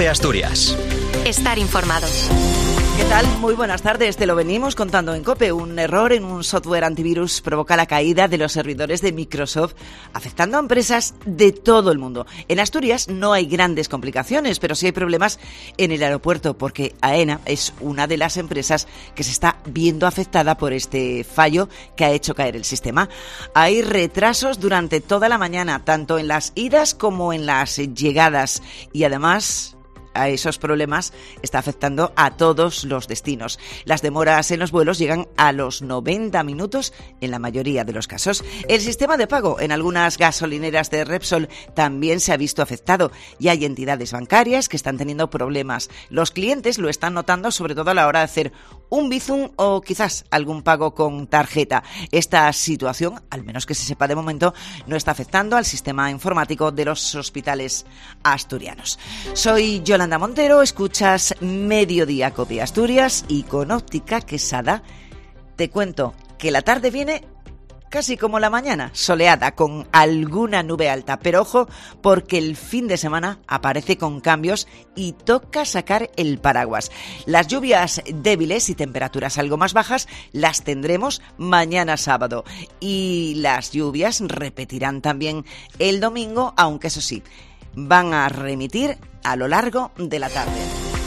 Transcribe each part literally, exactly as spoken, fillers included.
COPE Asturias. Estar informado. ¿Qué tal? Muy buenas tardes. Te lo venimos contando en COPE. Un error en un software antivirus provoca la caída de los servidores de Microsoft, afectando a empresas de todo el mundo. En Asturias no hay grandes complicaciones, pero sí hay problemas en el aeropuerto, porque AENA es una de las empresas que se está viendo afectada por este fallo que ha hecho caer el sistema. Hay retrasos durante toda la mañana, tanto en las idas como en las llegadas, y además a esos problemas está afectando a todos los destinos. Las demoras en los vuelos llegan a los noventa minutos en la mayoría de los casos. El sistema de pago en algunas gasolineras de Repsol también se ha visto afectado y hay entidades bancarias que están teniendo problemas. Los clientes lo están notando, sobre todo a la hora de hacer un Bizum o quizás algún pago con tarjeta. Esta situación, al menos que se sepa de momento, no está afectando al sistema informático de los hospitales asturianos. Soy Yolanda Montero, escuchas Mediodía COPE Asturias, y con Óptica Quesada te cuento que la tarde viene casi como la mañana, soleada, con alguna nube alta, pero ojo, porque el fin de semana aparece con cambios y toca sacar el paraguas. Las lluvias débiles y temperaturas algo más bajas las tendremos mañana sábado, y las lluvias repetirán también el domingo, aunque eso sí, van a remitir a lo largo de la tarde.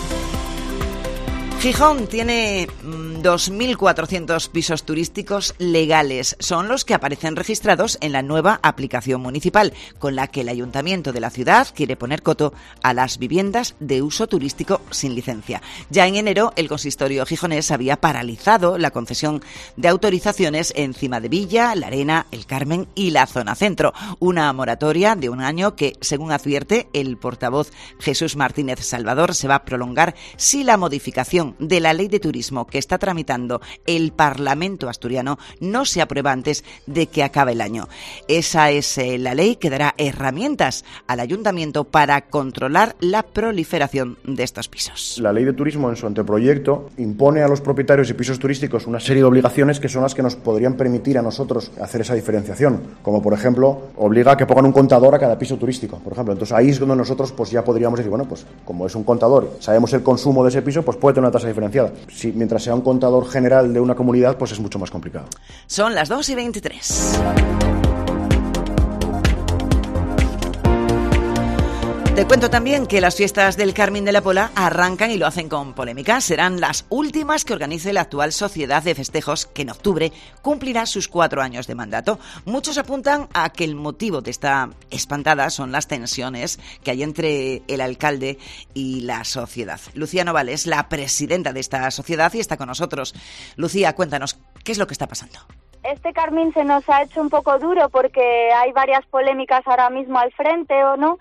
Gijón tiene dos mil cuatrocientos pisos turísticos legales. Son los que aparecen registrados en la nueva aplicación municipal, con la que el ayuntamiento de la ciudad quiere poner coto a las viviendas de uso turístico sin licencia. Ya en enero, el consistorio gijonés había paralizado la concesión de autorizaciones en Cimadevilla, La Arena, El Carmen y la zona centro. Una moratoria de un año que, según advierte el portavoz Jesús Martínez Salvador, se va a prolongar si la modificación de la ley de turismo que está tramitando el Parlamento asturiano no se aprueba antes de que acabe el año. Esa es eh, la ley que dará herramientas al ayuntamiento para controlar la proliferación de estos pisos. La ley de turismo, en su anteproyecto, impone a los propietarios de pisos turísticos una serie de obligaciones que son las que nos podrían permitir a nosotros hacer esa diferenciación, como por ejemplo obliga a que pongan un contador a cada piso turístico, por ejemplo. Entonces ahí es donde nosotros pues ya podríamos decir, bueno, pues como es un contador, sabemos el consumo de ese piso, pues puede tener una tasa diferenciada. Si mientras sea un contador general de una comunidad, pues es mucho más complicado. Son las dos y veintitrés. Te cuento también que las fiestas del Carmín de la Pola arrancan y lo hacen con polémica. Serán las últimas que organice la actual Sociedad de Festejos, que en octubre cumplirá sus cuatro años de mandato. Muchos apuntan a que el motivo de esta espantada son las tensiones que hay entre el alcalde y la sociedad. Lucía Noval es la presidenta de esta sociedad y está con nosotros. Lucía, cuéntanos, ¿qué es lo que está pasando? Este Carmín se nos ha hecho un poco duro porque hay varias polémicas ahora mismo al frente, ¿o no?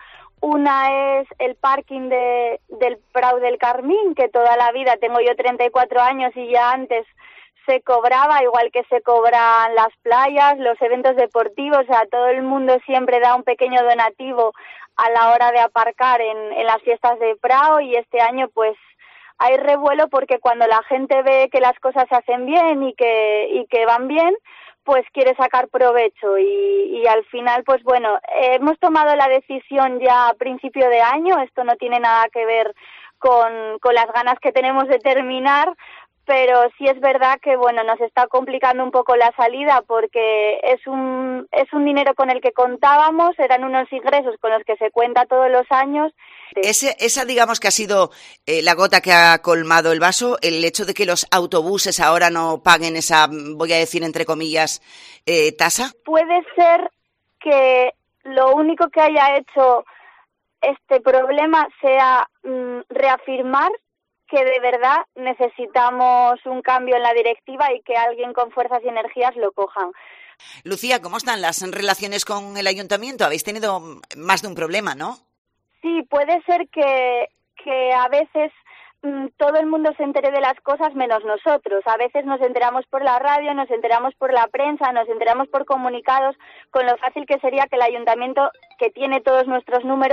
Una es el parking de, del Prau del Carmín, que toda la vida, tengo yo treinta y cuatro años y ya antes se cobraba, igual que se cobran las playas, los eventos deportivos, o sea, todo el mundo siempre da un pequeño donativo a la hora de aparcar en, en las fiestas de Prau, y este año pues hay revuelo porque cuando la gente ve que las cosas se hacen bien y que, y que van bien, pues quiere sacar provecho y, y al final, pues bueno, eh, hemos tomado la decisión ya a principio de año, esto no tiene nada que ver con, con las ganas que tenemos de terminar, pero sí es verdad que, bueno, nos está complicando un poco la salida porque es un, es un dinero con el que contábamos, eran unos ingresos con los que se cuenta todos los años. Ese, esa, digamos que ha sido eh, la gota que ha colmado el vaso, el hecho de que los autobuses ahora no paguen esa, voy a decir entre comillas, eh, tasa. Puede ser que lo único que haya hecho este problema sea mm, reafirmar que de verdad necesitamos un cambio en la directiva y que alguien con fuerzas y energías lo cojan. Lucía, ¿cómo están las relaciones con el ayuntamiento? Habéis tenido más de un problema, ¿no? Sí, puede ser que, que a veces mmm, todo el mundo se entere de las cosas menos nosotros. A veces nos enteramos por la radio, nos enteramos por la prensa, nos enteramos por comunicados, con lo fácil que sería que el ayuntamiento, que tiene todos nuestros números,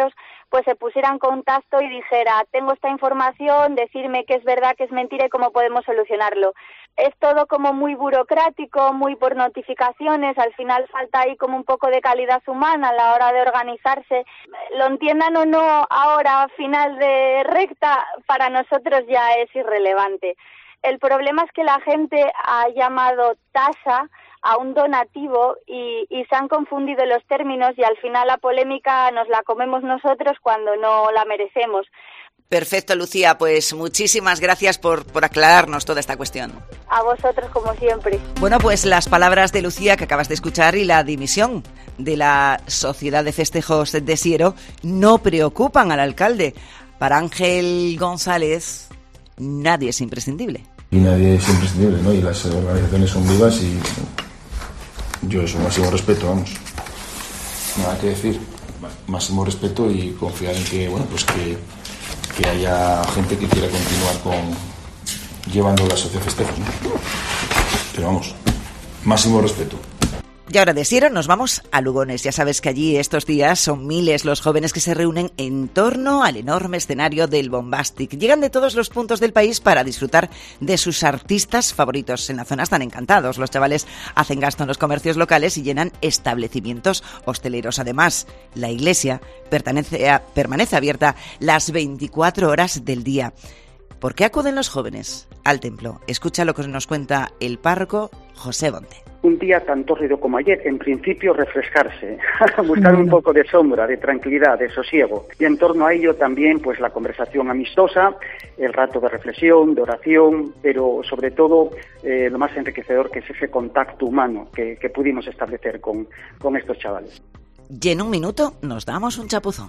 pues se pusiera en contacto y dijera, tengo esta información, decirme qué es verdad, qué es mentira y cómo podemos solucionarlo. Es todo como muy burocrático, muy por notificaciones, al final falta ahí como un poco de calidad humana a la hora de organizarse. Lo entiendan o no ahora, a final de recta, para nosotros ya es irrelevante. El problema es que la gente ha llamado tasa a un donativo y, y se han confundido los términos y al final la polémica nos la comemos nosotros cuando no la merecemos. Perfecto, Lucía, pues muchísimas gracias por, por aclararnos toda esta cuestión. A vosotros, como siempre. Bueno, pues las palabras de Lucía que acabas de escuchar y la dimisión de la Sociedad de Festejos de Siero no preocupan al alcalde. Para Ángel González, nadie es imprescindible. Y nadie es imprescindible, ¿no? Y las organizaciones son vivas y yo eso, máximo respeto, vamos. Nada que decir. Máximo respeto y confiar en que, bueno, pues que... que haya gente que quiera continuar con llevando la sociedad festejos, ¿no? Pero vamos, máximo respeto. Y ahora de Siero nos vamos a Lugones. Ya sabes que allí estos días son miles los jóvenes que se reúnen en torno al enorme escenario del Bombastic. Llegan de todos los puntos del país para disfrutar de sus artistas favoritos. En la zona están encantados. Los chavales hacen gasto en los comercios locales y llenan establecimientos hosteleros. Además, la iglesia permanece, permanece abierta las veinticuatro horas del día. ¿Por qué acuden los jóvenes al templo? Escucha lo que nos cuenta el párroco José Bonte. Un día tan tórrido como ayer, en principio refrescarse, buscar un poco de sombra, de tranquilidad, de sosiego. Y en torno a ello también pues la conversación amistosa, el rato de reflexión, de oración, pero sobre todo eh, lo más enriquecedor que es ese contacto humano que, que pudimos establecer con, con estos chavales. Y en un minuto nos damos un chapuzón.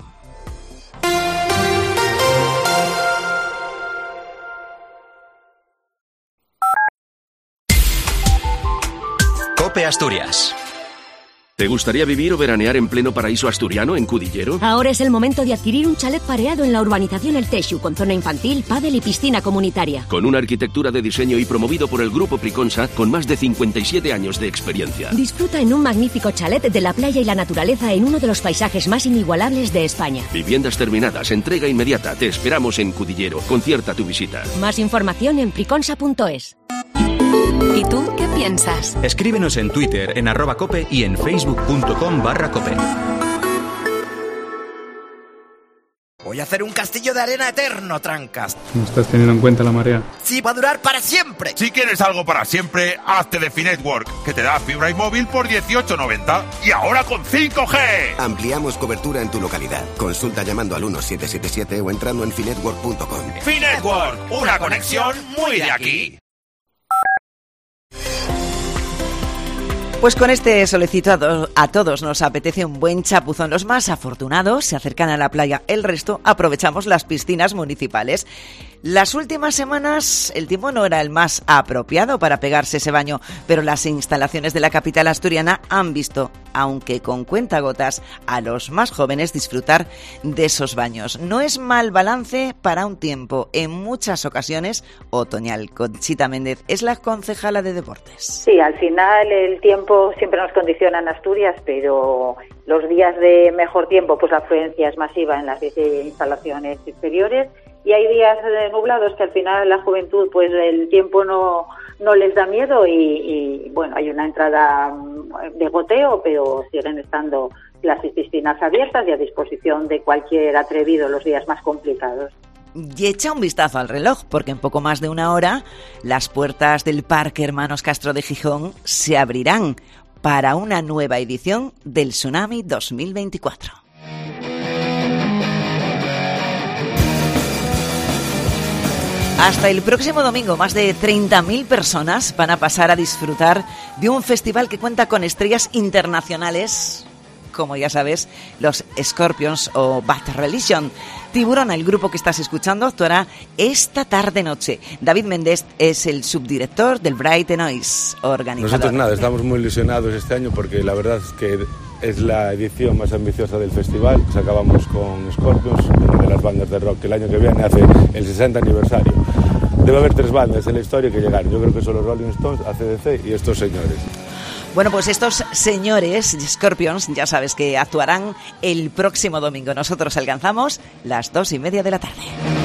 COPE Asturias. ¿Te gustaría vivir o veranear en pleno paraíso asturiano en Cudillero? Ahora es el momento de adquirir un chalet pareado en la urbanización El Texu, con zona infantil, pádel y piscina comunitaria. Con una arquitectura de diseño y promovido por el Grupo Priconsa, con más de cincuenta y siete años de experiencia. Disfruta en un magnífico chalet de la playa y la naturaleza en uno de los paisajes más inigualables de España. Viviendas terminadas, entrega inmediata. Te esperamos en Cudillero. Concierta tu visita. Más información en priconsa punto es. ¿Y tú qué piensas? Escríbenos en Twitter, en arroba cope y en facebook.com barra cope. Voy a hacer un castillo de arena eterno, Trancas. ¿No estás teniendo en cuenta la marea? Sí, va a durar para siempre. Si quieres algo para siempre, hazte de Finetwork, que te da fibra y móvil por dieciocho noventa. Y ahora con cinco G. Ampliamos cobertura en tu localidad. Consulta llamando al uno siete siete siete o entrando en finetwork punto com. Finetwork, una conexión muy de aquí. Pues con este solecito a, do- a todos nos apetece un buen chapuzón. Los más afortunados se acercan a la playa, el resto aprovechamos las piscinas municipales. Las últimas semanas el tiempo no era el más apropiado para pegarse ese baño, pero las instalaciones de la capital asturiana han visto, aunque con cuentagotas, a los más jóvenes disfrutar de esos baños. No es mal balance para un tiempo, en muchas ocasiones, otoñal. Conchita Méndez es la concejala de deportes. Sí, al final el tiempo siempre nos condiciona en Asturias, pero los días de mejor tiempo, pues la afluencia es masiva en las instalaciones exteriores. Y hay días nublados que al final la juventud, pues el tiempo no, no les da miedo y, y bueno, hay una entrada de goteo, pero siguen estando las piscinas abiertas y a disposición de cualquier atrevido los días más complicados. Y echa un vistazo al reloj, porque en poco más de una hora las puertas del Parque Hermanos Castro de Gijón se abrirán para una nueva edición del Tsunami dos mil veinticuatro. Hasta el próximo domingo, más de treinta mil personas van a pasar a disfrutar de un festival que cuenta con estrellas internacionales, como ya sabes, los Scorpions o Bad Religion. Tiburón, el grupo que estás escuchando, actuará esta tarde-noche. David Méndez es el subdirector del Bright Noise, organizador. Nosotros nada, estamos muy ilusionados este año porque la verdad es que es la edición más ambiciosa del festival. Pues acabamos con Scorpions, una de las bandas de rock que el año que viene hace el sesenta aniversario. Debe haber tres bandas en la historia que llegaron. Yo creo que son los Rolling Stones, A C D C y estos señores. Bueno, pues estos señores Scorpions, ya sabes que actuarán el próximo domingo. Nosotros alcanzamos las dos y media de la tarde.